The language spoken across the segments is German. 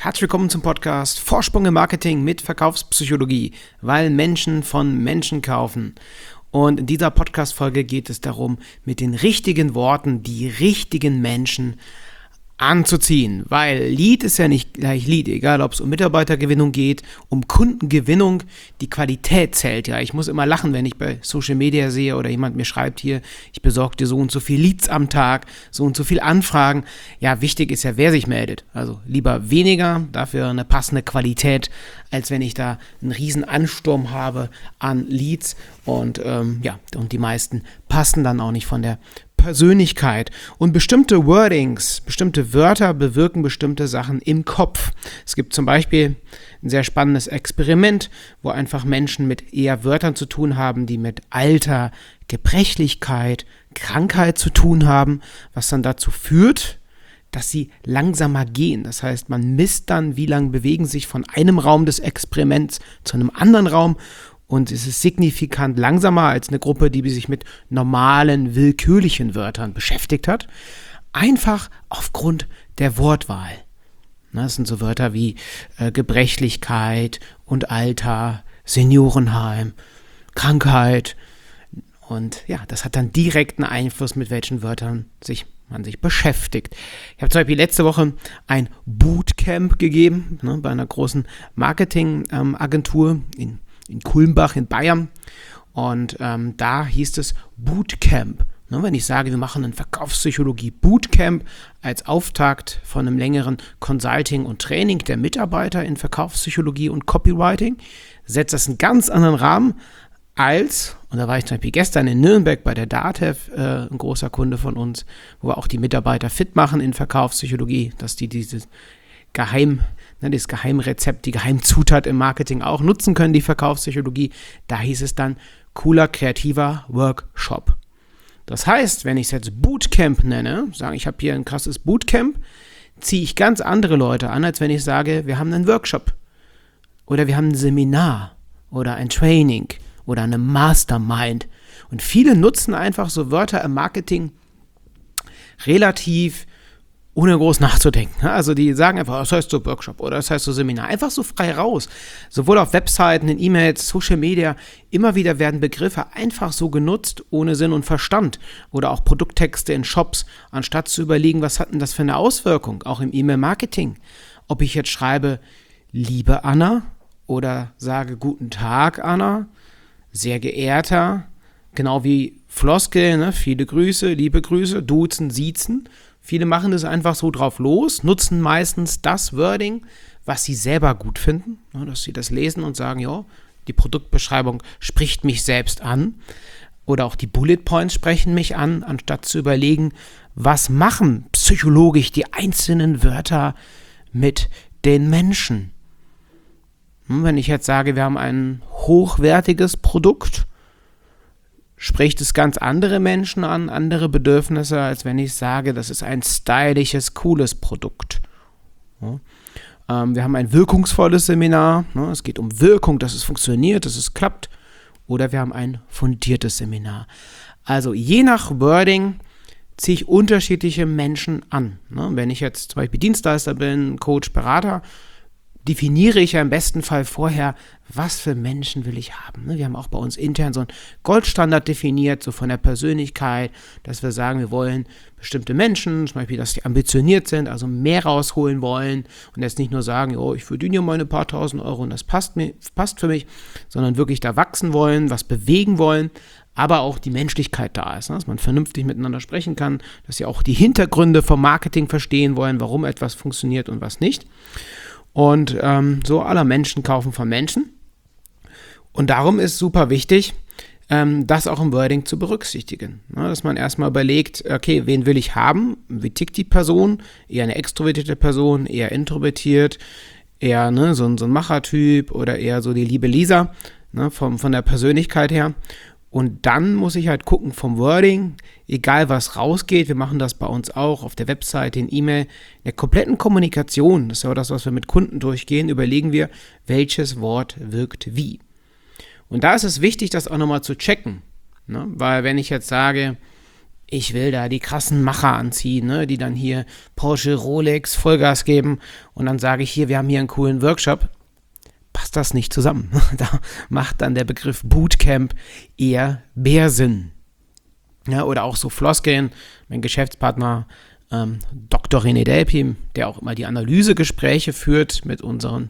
Herzlich willkommen zum Podcast Vorsprung im Marketing mit Verkaufspsychologie, weil Menschen von Menschen kaufen. Und in dieser Podcast-Folge geht es darum, mit den richtigen Worten die richtigen Menschen anzuziehen, weil Lead ist ja nicht gleich Lead, egal ob es um Mitarbeitergewinnung geht, um Kundengewinnung, die Qualität zählt. Ja, ich muss immer lachen, wenn ich bei Social Media sehe oder jemand mir schreibt hier, ich besorge dir so und so viel Leads am Tag, so und so viel Anfragen. Ja, wichtig ist ja, wer sich meldet. Also lieber weniger, dafür eine passende Qualität, als wenn ich da einen riesen Ansturm habe an Leads und die meisten passen dann auch nicht von der Persönlichkeit. Und bestimmte Wordings, bestimmte Wörter bewirken bestimmte Sachen im Kopf. Es gibt zum Beispiel ein sehr spannendes Experiment, wo einfach Menschen mit eher Wörtern zu tun haben, die mit Alter, Gebrechlichkeit, Krankheit zu tun haben, was dann dazu führt, dass sie langsamer gehen. Das heißt, man misst dann, wie lange bewegen sich von einem Raum des Experiments zu einem anderen Raum. Und es ist signifikant langsamer als eine Gruppe, die sich mit normalen, willkürlichen Wörtern beschäftigt hat. Einfach aufgrund der Wortwahl. Das sind so Wörter wie Gebrechlichkeit und Alter, Seniorenheim, Krankheit. Und ja, das hat dann direkten Einfluss, mit welchen Wörtern man sich beschäftigt. Ich habe zum Beispiel letzte Woche ein Bootcamp gegeben, bei einer großen Marketingagentur in Kulmbach in Bayern und da hieß es Bootcamp. Wenn ich sage, wir machen ein Verkaufspsychologie-Bootcamp als Auftakt von einem längeren Consulting und Training der Mitarbeiter in Verkaufspsychologie und Copywriting, setzt das einen ganz anderen Rahmen als, und da war ich zum Beispiel gestern in Nürnberg bei der DATEV, ein großer Kunde von uns, wo wir auch die Mitarbeiter fit machen in Verkaufspsychologie, dass die dieses Geheimrezept, die Geheimzutat im Marketing auch nutzen können, die Verkaufspsychologie. Da hieß es dann cooler, kreativer Workshop. Das heißt, wenn ich es jetzt Bootcamp nenne, sage ich habe hier ein krasses Bootcamp, ziehe ich ganz andere Leute an, als wenn ich sage, wir haben einen Workshop oder wir haben ein Seminar oder ein Training oder eine Mastermind. Und viele nutzen einfach so Wörter im Marketing relativ ohne groß nachzudenken. Also die sagen einfach, das heißt so Workshop oder das heißt so Seminar. Einfach so frei raus. Sowohl auf Webseiten, in E-Mails, Social Media, immer wieder werden Begriffe einfach so genutzt, ohne Sinn und Verstand. Oder auch Produkttexte in Shops, anstatt zu überlegen, was hat denn das für eine Auswirkung, auch im E-Mail-Marketing. Ob ich jetzt schreibe, liebe Anna oder sage, guten Tag Anna, sehr geehrter, genau wie Floskel, viele Grüße, liebe Grüße, duzen, siezen. Viele machen das einfach so drauf los, nutzen meistens das Wording, was sie selber gut finden, dass sie das lesen und sagen, ja, die Produktbeschreibung spricht mich selbst an oder auch die Bullet Points sprechen mich an, anstatt zu überlegen, was machen psychologisch die einzelnen Wörter mit den Menschen. Wenn ich jetzt sage, wir haben ein hochwertiges Produkt, spricht es ganz andere Menschen an, andere Bedürfnisse, als wenn ich sage, das ist ein stylisches, cooles Produkt. Ja. Wir haben ein wirkungsvolles Seminar, es geht um Wirkung, dass es funktioniert, dass es klappt, oder wir haben ein fundiertes Seminar. Also je nach Wording ziehe ich unterschiedliche Menschen an. Wenn ich jetzt zum Beispiel Dienstleister bin, Coach, Berater, definiere ich ja im besten Fall vorher, was für Menschen will ich haben. Wir haben auch bei uns intern so einen Goldstandard definiert, so von der Persönlichkeit, dass wir sagen, wir wollen bestimmte Menschen, zum Beispiel, dass die ambitioniert sind, also mehr rausholen wollen und jetzt nicht nur sagen, oh, ich verdiene ja mal ein paar tausend Euro und das passt für mich, sondern wirklich da wachsen wollen, was bewegen wollen, aber auch die Menschlichkeit da ist, dass man vernünftig miteinander sprechen kann, dass sie auch die Hintergründe vom Marketing verstehen wollen, warum etwas funktioniert und was nicht. Und so aller Menschen kaufen von Menschen. Und darum ist super wichtig, das auch im Wording zu berücksichtigen. Dass man erstmal überlegt, okay, wen will ich haben? Wie tickt die Person? Eher eine extrovertierte Person, eher introvertiert, eher so ein Machertyp oder eher so die liebe Lisa, von der Persönlichkeit her. Und dann muss ich halt gucken vom Wording, egal was rausgeht, wir machen das bei uns auch auf der Webseite, in E-Mail, in der kompletten Kommunikation, das ist ja das, was wir mit Kunden durchgehen, überlegen wir, welches Wort wirkt wie. Und da ist es wichtig, das auch nochmal zu checken, weil wenn ich jetzt sage, ich will da die krassen Macher anziehen, ne, die dann hier Porsche, Rolex, Vollgas geben und dann sage ich hier, wir haben hier einen coolen Workshop, passt das nicht zusammen. Da macht dann der Begriff Bootcamp eher mehr Sinn. Ja, oder auch so Floskeln, mein Geschäftspartner Dr. René Delpy, der auch immer die Analysegespräche führt mit unseren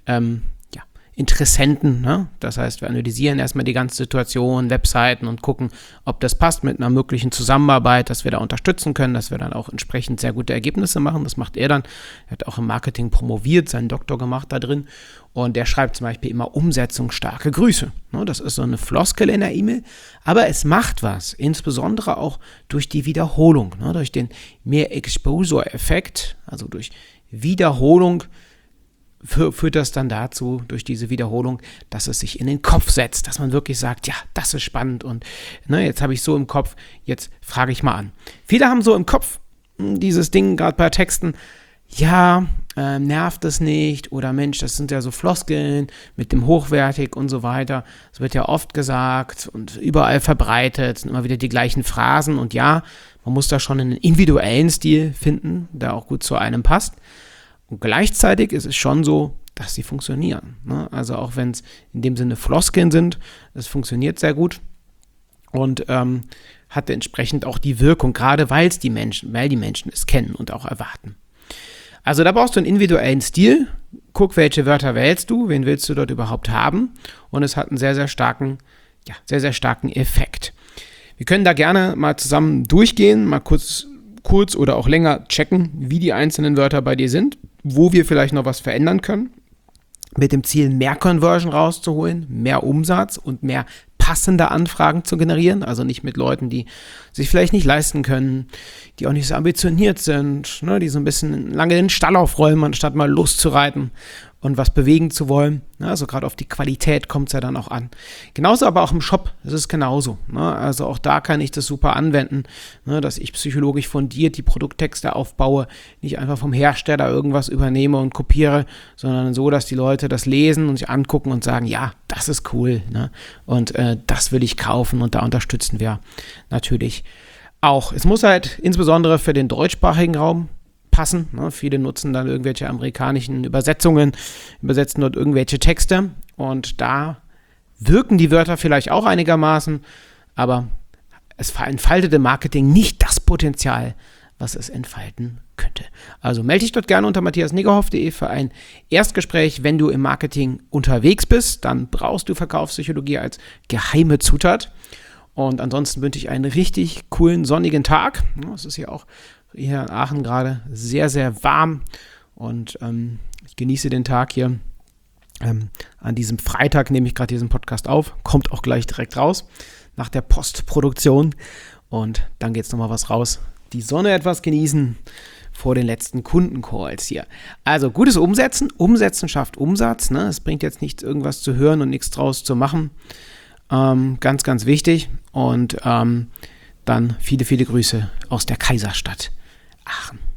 Interessenten, ne? Das heißt, wir analysieren erstmal die ganze Situation, Webseiten und gucken, ob das passt mit einer möglichen Zusammenarbeit, dass wir da unterstützen können, dass wir dann auch entsprechend sehr gute Ergebnisse machen. Das macht er dann. Er hat auch im Marketing promoviert, seinen Doktor gemacht da drin und der schreibt zum Beispiel immer umsetzungsstarke Grüße. Ne? Das ist so eine Floskel in der E-Mail, aber es macht was, insbesondere auch durch die Wiederholung, ne? Durch den mehr Exposure-Effekt, also durch Wiederholung führt das dann dazu, durch diese Wiederholung, dass es sich in den Kopf setzt, dass man wirklich sagt, ja, das ist spannend und ne, jetzt habe ich so im Kopf, jetzt frage ich mal an. Viele haben so im Kopf dieses Ding, gerade bei Texten, ja, nervt es nicht oder Mensch, das sind ja so Floskeln mit dem hochwertig und so weiter. Das wird ja oft gesagt und überall verbreitet, sind immer wieder die gleichen Phrasen und ja, man muss da schon einen individuellen Stil finden, der auch gut zu einem passt. Und gleichzeitig ist es schon so, dass sie funktionieren. Ne? Also auch wenn es in dem Sinne Floskeln sind, es funktioniert sehr gut und hat entsprechend auch die Wirkung, gerade weil die Menschen es kennen und auch erwarten. Also da brauchst du einen individuellen Stil. Guck, welche Wörter wählst du, wen willst du dort überhaupt haben und es hat einen sehr, sehr starken Effekt. Wir können da gerne mal zusammen durchgehen, mal kurz oder auch länger checken, wie die einzelnen Wörter bei dir sind, wo wir vielleicht noch was verändern können, mit dem Ziel, mehr Conversion rauszuholen, mehr Umsatz und mehr passende Anfragen zu generieren, also nicht mit Leuten, die sich vielleicht nicht leisten können, die auch nicht so ambitioniert sind, ne, die so ein bisschen lange den Stall aufräumen, anstatt mal loszureiten und was bewegen zu wollen. Also gerade auf die Qualität kommt es ja dann auch an. Genauso aber auch im Shop, das ist genauso. Also auch da kann ich das super anwenden, dass ich psychologisch fundiert die Produkttexte aufbaue, nicht einfach vom Hersteller irgendwas übernehme und kopiere, sondern so, dass die Leute das lesen und sich angucken und sagen, ja, das ist cool, und das will ich kaufen und da unterstützen wir natürlich auch. Es muss halt insbesondere für den deutschsprachigen Raum passen. Viele nutzen dann irgendwelche amerikanischen Übersetzungen, übersetzen dort irgendwelche Texte und da wirken die Wörter vielleicht auch einigermaßen, aber es entfaltet im Marketing nicht das Potenzial, was es entfalten könnte. Also melde dich dort gerne unter matthiasniggerhoff.de für ein Erstgespräch, wenn du im Marketing unterwegs bist, dann brauchst du Verkaufspsychologie als geheime Zutat. Und ansonsten wünsche ich einen richtig coolen, sonnigen Tag. Es ist hier in Aachen gerade sehr, sehr warm und ich genieße den Tag hier. An diesem Freitag nehme ich gerade diesen Podcast auf, kommt auch gleich direkt raus nach der Postproduktion und dann geht es nochmal was raus. Die Sonne etwas genießen vor den letzten Kundencalls hier. Also gutes Umsetzen schafft Umsatz. Es bringt jetzt nichts, irgendwas zu hören und nichts draus zu machen. Ganz, ganz wichtig und dann viele, viele Grüße aus der Kaiserstadt Aachen.